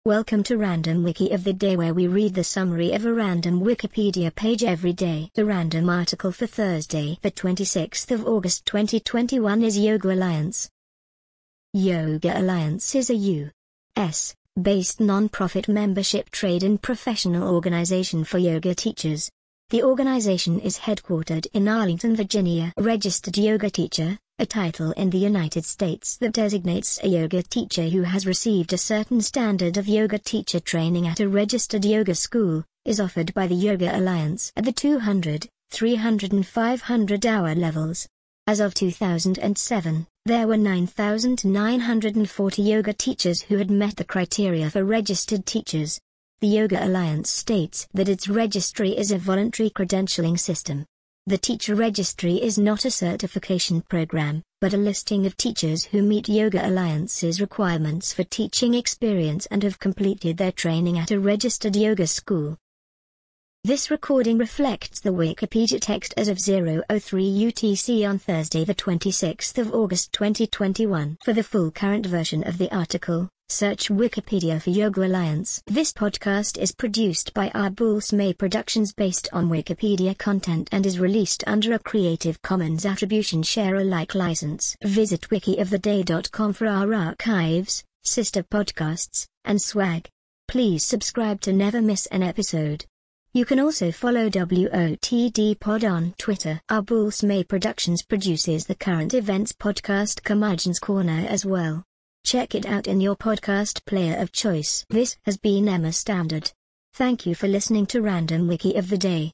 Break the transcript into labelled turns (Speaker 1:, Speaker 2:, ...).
Speaker 1: Welcome to Random Wiki of the Day, where we read the summary of a random Wikipedia page every day. The random article for Thursday, the 26th of August 2021 is Yoga Alliance. Yoga Alliance is a U.S.-based non-profit membership trade and professional organization for yoga teachers. The organization is headquartered in Arlington, Virginia. Registered yoga teacher, a title in the United States that designates a yoga teacher who has received a certain standard of yoga teacher training at a registered yoga school, is offered by the Yoga Alliance at the 200, 300 and 500-hour levels. As of 2007, there were 9,940 yoga teachers who had met the criteria for registered teachers. The Yoga Alliance states that its registry is a voluntary credentialing system. The teacher registry is not a certification program, but a listing of teachers who meet Yoga Alliance's requirements for teaching experience and have completed their training at a registered yoga school. This recording reflects the Wikipedia text as of 03 UTC on Thursday, the 26th of August 2021. For the full current version of the article, search Wikipedia for Yoga Alliance. This podcast is produced by Arbulse May Productions based on Wikipedia content and is released under a Creative Commons Attribution Share Alike license. Visit wikioftheday.com for our archives, sister podcasts, and swag. Please subscribe to never miss an episode. You can also follow WOTD Pod on Twitter. Arbulse May Productions produces the current events podcast Curmudgeon's Corner as well. Check it out in your podcast player of choice. This has been Emma Standard. Thank you for listening to Random Wiki of the Day.